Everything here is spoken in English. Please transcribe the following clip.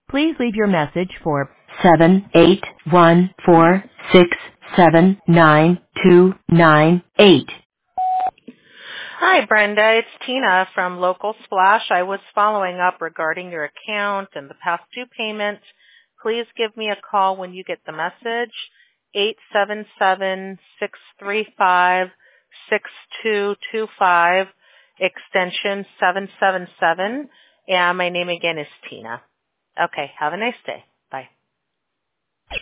Please leave your message for 78146799298. Hi, Brenda. It's Tina from Local Splash. I was following up regarding your account and the past due payment. Please give me a call when you get the message, 877-635-6225, extension 777. And my name again is Tina. Okay, have a nice day. Bye.